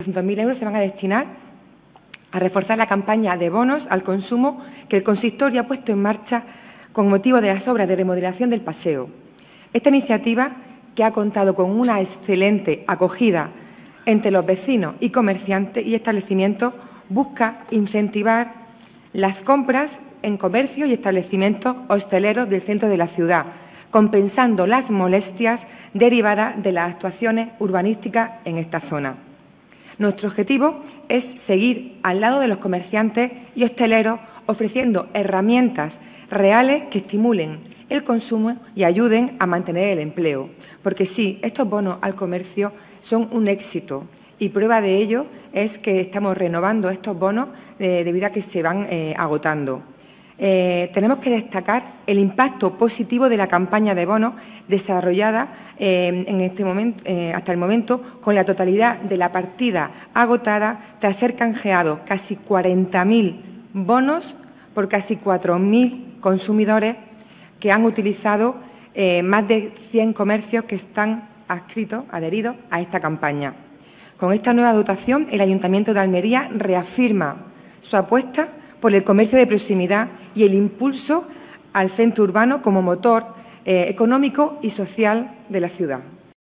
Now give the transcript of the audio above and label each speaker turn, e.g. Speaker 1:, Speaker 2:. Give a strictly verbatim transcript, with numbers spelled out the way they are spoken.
Speaker 1: doscientos mil euros se van a destinar a reforzar la campaña de bonos al consumo que el consistorio ha puesto en marcha con motivo de las obras de remodelación del paseo. Esta iniciativa, que ha contado con una excelente acogida entre los vecinos y comerciantes y establecimientos, busca incentivar las compras en comercios y establecimientos hosteleros del centro de la ciudad, compensando las molestias derivadas de las actuaciones urbanísticas en esta zona. Nuestro objetivo es seguir al lado de los comerciantes y hosteleros ofreciendo herramientas reales que estimulen el consumo y ayuden a mantener el empleo, porque sí, estos bonos al comercio son un éxito y prueba de ello es que estamos renovando estos bonos eh, debido a que se van eh, agotando. Eh, tenemos que destacar el impacto positivo de la campaña de bonos desarrollada eh, en este momento, eh, hasta el momento con la totalidad de la partida agotada tras ser canjeados casi cuarenta mil bonos por casi cuatro mil consumidores que han utilizado eh, más de cien comercios que están adscritos, adheridos a esta campaña. Con esta nueva dotación, el Ayuntamiento de Almería reafirma su apuesta por el comercio de proximidad y el impulso al centro urbano como motor eh, económico y social de la ciudad.